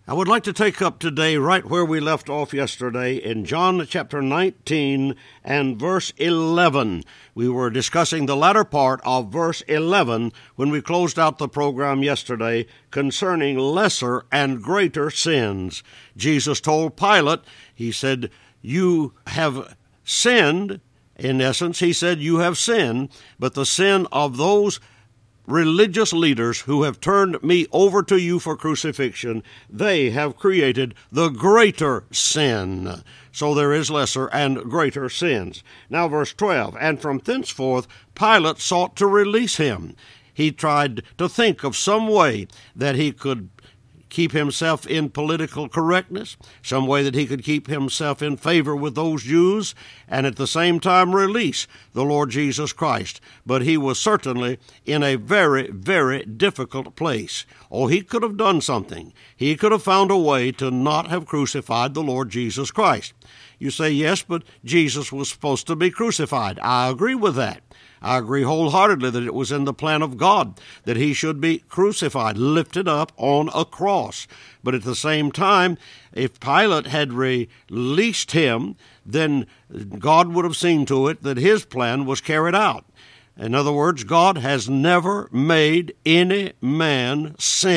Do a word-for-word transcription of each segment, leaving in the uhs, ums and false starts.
I would like to take up today right where we left off yesterday in John chapter nineteen and verse eleven. We were discussing the latter part of verse eleven when we closed out the program yesterday concerning lesser and greater sins. Jesus told Pilate, he said, you have sinned. In essence, he said, you have sinned, but the sin of those religious leaders who have turned me over to you for crucifixion, they have created the greater sin. So there is lesser and greater sins. Now verse twelve, and from thenceforth Pilate sought to release him. He tried to think of some way that he could keep himself in political correctness, some way that he could keep himself in favor with those Jews, and at the same time release the Lord Jesus Christ. But he was certainly in a very, very difficult place. Oh, he could have done something. He could have found a way to not have crucified the Lord Jesus Christ. You say, yes, but Jesus was supposed to be crucified. I agree with that. I agree wholeheartedly that it was in the plan of God that he should be crucified, lifted up on a cross. But at the same time, if Pilate had released him, then God would have seen to it that his plan was carried out. In other words, God has never made any man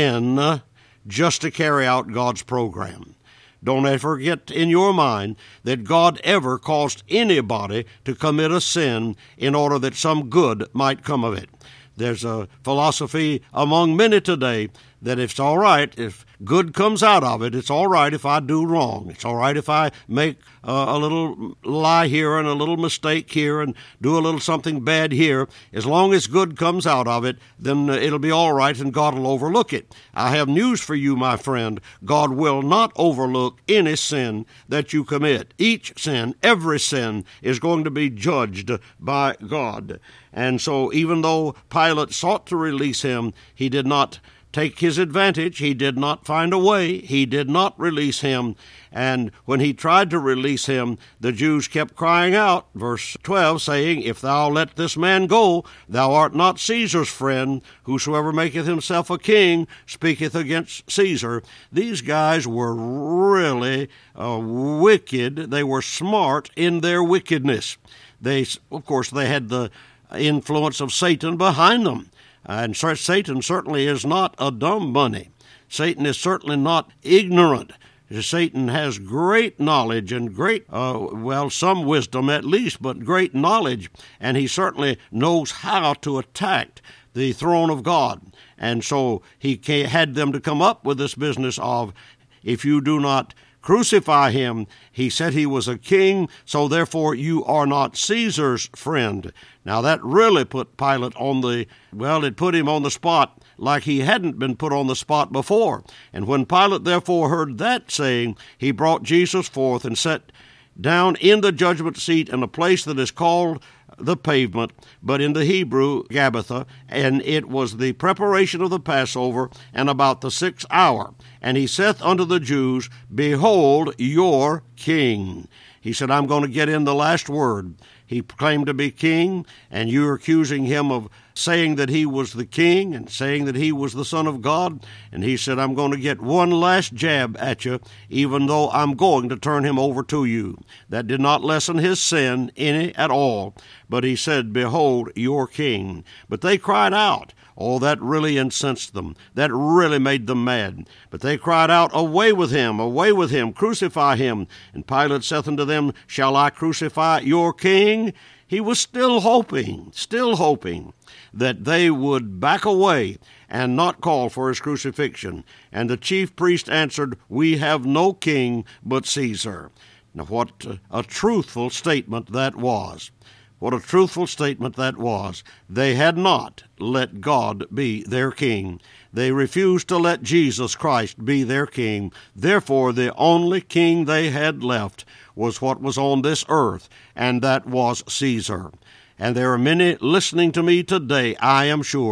sin just to carry out God's program. Don't ever get in your mind that God ever caused anybody to commit a sin in order that some good might come of it. There's a philosophy among many today that it's all right if good comes out of it. It's all right if I do wrong. It's all right if I make uh, a little lie here and a little mistake here and do a little something bad here. As long as good comes out of it, then uh, it'll be all right and God will overlook it. I have news for you, my friend. God will not overlook any sin that you commit. Each sin, every sin, is going to be judged by God. And so even though Pilate sought to release him, he did not take his advantage. He did not find a way. He did not release him. And when he tried to release him, the Jews kept crying out, verse twelve, saying, if thou let this man go, thou art not Caesar's friend. Whosoever maketh himself a king speaketh against Caesar. These guys were really uh, wicked. They were smart in their wickedness. They, of course, they had the influence of Satan behind them. And Satan certainly is not a dumb bunny. Satan is certainly not ignorant. Satan has great knowledge and great, uh, well, some wisdom at least, but great knowledge. And he certainly knows how to attack the throne of God. And so he had them to come up with this business of, if you do not crucify him, he said he was a king, so therefore you are not Caesar's friend. Now that really put Pilate on the, well, it put him on the spot like he hadn't been put on the spot before. And when Pilate therefore heard that saying, he brought Jesus forth and set down in the judgment seat in a place that is called the pavement, but in the Hebrew, Gabbatha, and it was the preparation of the Passover, and about the sixth hour. And he saith unto the Jews, behold your king. He said, I'm going to get in the last word. He claimed to be king, and you're accusing him of saying that he was the king and saying that he was the Son of God. And he said, I'm going to get one last jab at you, even though I'm going to turn him over to you. That did not lessen his sin any at all. But he said, behold your king. But they cried out. Oh, that really incensed them. That really made them mad. But they cried out, away with him, away with him, crucify him. And Pilate saith unto them, shall I crucify your king? He was still hoping, still hoping that they would back away and not call for his crucifixion. And the chief priest answered, we have no king but Caesar. Now, what a truthful statement that was. What a truthful statement that was. They had not let God be their king. They refused to let Jesus Christ be their king. Therefore, the only king they had left was what was on this earth, and that was Caesar. And there are many listening to me today, I am sure,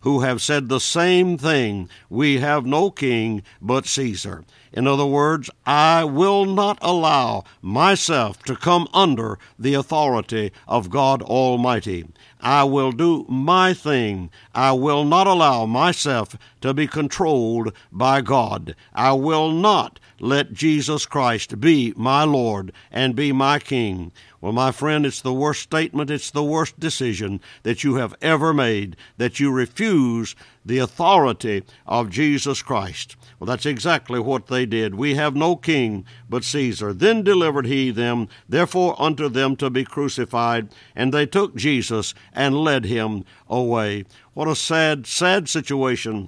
who have said the same thing. We have no king but Caesar. In other words, I will not allow myself to come under the authority of God Almighty. I will do my thing. I will not allow myself to be controlled by God. I will not let Jesus Christ be my Lord and be my King. Well, my friend, it's the worst statement, it's the worst decision that you have ever made, that you refuse the authority of Jesus Christ. Well, that's exactly what they did. We have no king but Caesar. Then delivered he them, therefore unto them to be crucified, and they took Jesus and led him away. What a sad, sad situation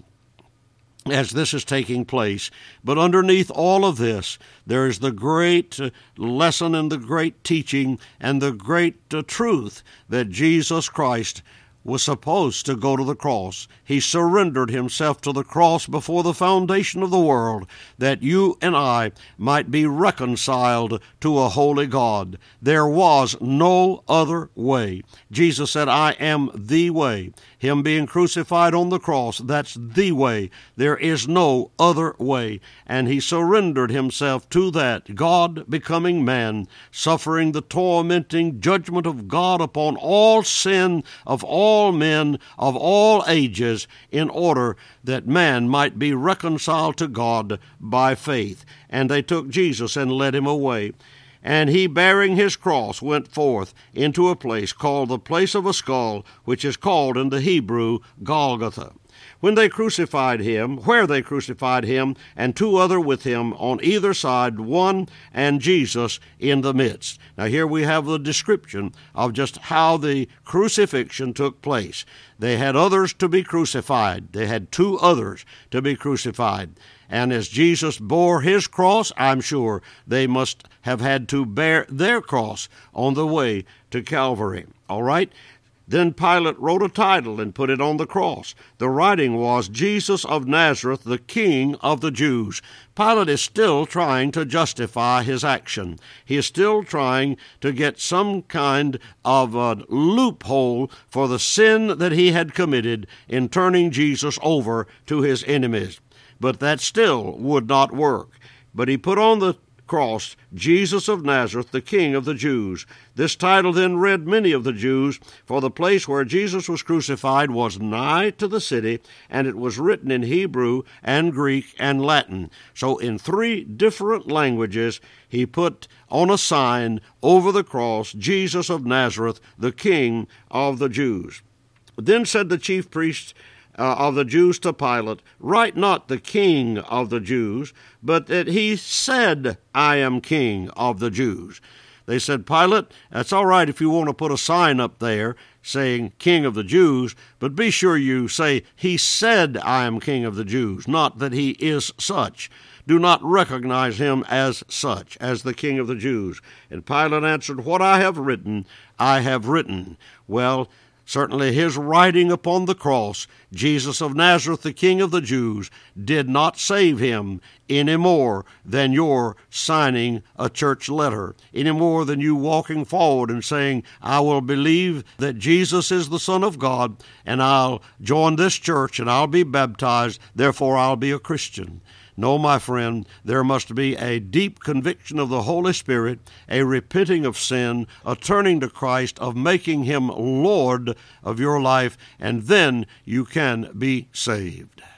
as this is taking place. But underneath all of this, there is the great lesson and the great teaching and the great uh, truth that Jesus Christ was supposed to go to the cross. He surrendered himself to the cross before the foundation of the world, that you and I might be reconciled to a holy God. There was no other way. Jesus said, I am the way. Him being crucified on the cross, that's the way. There is no other way. And he surrendered himself to that, God becoming man, suffering the tormenting judgment of God upon all sin of all all men of all ages, in order that man might be reconciled to God by faith. And they took Jesus and led him away. And he, bearing his cross, went forth into a place called the place of a skull, which is called in the Hebrew Golgotha. When they crucified him, where they crucified him, and two other with him on either side, one and Jesus in the midst. Now here we have the description of just how the crucifixion took place. They had others to be crucified. They had two others to be crucified. And as Jesus bore his cross, I'm sure they must have had to bear their cross on the way to Calvary. All right? Then Pilate wrote a title and put it on the cross. The writing was, Jesus of Nazareth, the King of the Jews. Pilate is still trying to justify his action. He is still trying to get some kind of a loophole for the sin that he had committed in turning Jesus over to his enemies. But that still would not work. But he put on the cross, Jesus of Nazareth, the King of the Jews. This title then read many of the Jews, for the place where Jesus was crucified was nigh to the city, and it was written in Hebrew and Greek and Latin. So in three different languages, he put on a sign over the cross, Jesus of Nazareth, the King of the Jews. Then said the chief priests Uh, of the Jews to Pilate, write not the King of the Jews, but that he said, I am King of the Jews. They said, Pilate, that's all right if you want to put a sign up there saying King of the Jews, but be sure you say, he said, I am King of the Jews, not that he is such. Do not recognize him as such, as the King of the Jews. And Pilate answered, what I have written, I have written. Well, certainly his writing upon the cross, Jesus of Nazareth, the King of the Jews, did not save him any more than your signing a church letter, any more than you walking forward and saying, I will believe that Jesus is the Son of God, and I'll join this church, and I'll be baptized, therefore I'll be a Christian. No, my friend, there must be a deep conviction of the Holy Spirit, a repenting of sin, a turning to Christ, of making him Lord of your life, and then you can be saved.